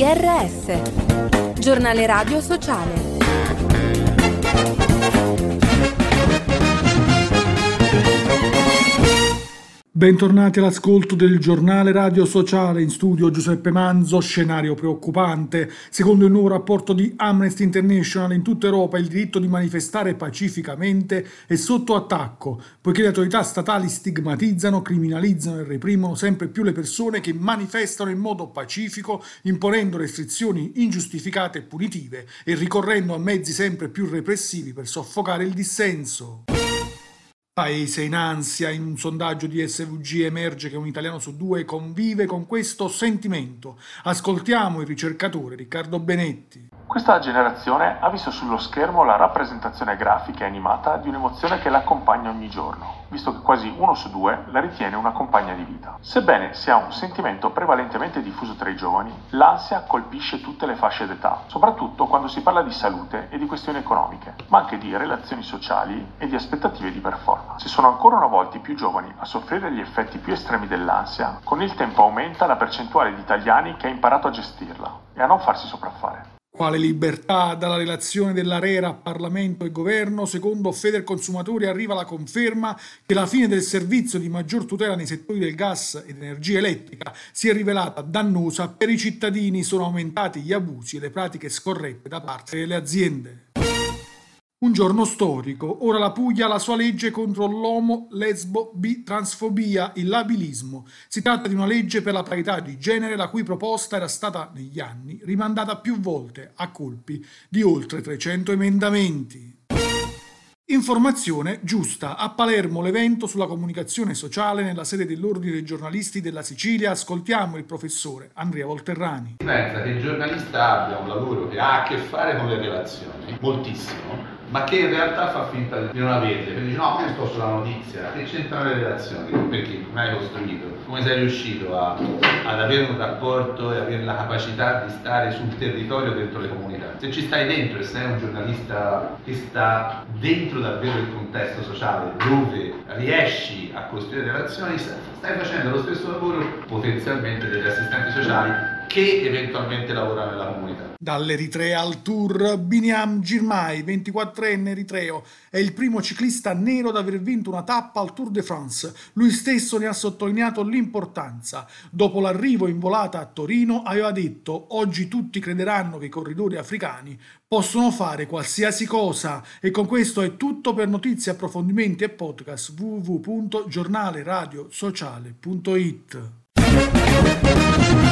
GRS, Giornale Radio Sociale. Bentornati all'ascolto del Giornale Radio Sociale, in studio Giuseppe Manzo. Scenario preoccupante. Secondo il nuovo rapporto di Amnesty International, in tutta Europa il diritto di manifestare pacificamente è sotto attacco, poiché le autorità statali stigmatizzano, criminalizzano e reprimono sempre più le persone che manifestano in modo pacifico, imponendo restrizioni ingiustificate e punitive e ricorrendo a mezzi sempre più repressivi per soffocare il dissenso. Paese in ansia. In un sondaggio di SVG emerge che un italiano su due convive con questo sentimento. Ascoltiamo il ricercatore Riccardo Benetti. Questa generazione ha visto sullo schermo la rappresentazione grafica e animata di un'emozione che l'accompagna ogni giorno, visto che quasi uno su due la ritiene una compagna di vita. Sebbene sia un sentimento prevalentemente diffuso tra i giovani, l'ansia colpisce tutte le fasce d'età, soprattutto quando si parla di salute e di questioni economiche, ma anche di relazioni sociali e di aspettative di performance. Se sono ancora una volta i più giovani a soffrire gli effetti più estremi dell'ansia, con il tempo aumenta la percentuale di italiani che ha imparato a gestirla e a non farsi sopraffare. Quale libertà? Dalla relazione dell'ARERA a Parlamento e Governo, secondo Federconsumatori arriva la conferma che la fine del servizio di maggior tutela nei settori del gas ed energia elettrica si è rivelata dannosa per i cittadini. Sono aumentati gli abusi e le pratiche scorrette da parte delle aziende. Un giorno storico. Ora la Puglia ha la sua legge contro l'omo, lesbo, bi, transfobia, il labilismo. Si tratta di una legge per la parità di genere la cui proposta era stata negli anni rimandata più volte a colpi di oltre 300 emendamenti. Informazione giusta. A Palermo l'evento sulla comunicazione sociale nella sede dell'Ordine dei giornalisti della Sicilia. Ascoltiamo il professore Andrea Volterrani. Si pensa che il giornalista abbia un lavoro che ha a che fare con le relazioni, moltissimo, ma che in realtà fa finta di non averle, perché dice no, ma io sto sulla notizia, che c'entrano le relazioni? Perché come hai costruito? Come sei riuscito ad avere un rapporto e avere la capacità di stare sul territorio dentro le comunità? Se ci stai dentro e sei un giornalista che sta dentro davvero il contesto sociale, dove riesci a costruire relazioni, stai facendo lo stesso lavoro potenzialmente degli assistenti sociali che eventualmente lavorano nella comunità. Dall'Eritrea al Tour, Biniam Girmay, 24enne eritreo, è il primo ciclista nero ad aver vinto una tappa al Tour de France. Lui stesso ne ha sottolineato l'importanza. Dopo l'arrivo in volata a Torino aveva detto: oggi tutti crederanno che i corridori africani possono fare qualsiasi cosa. E con questo è tutto. Per notizie, approfondimenti e podcast www.giornaleradiosociale.it.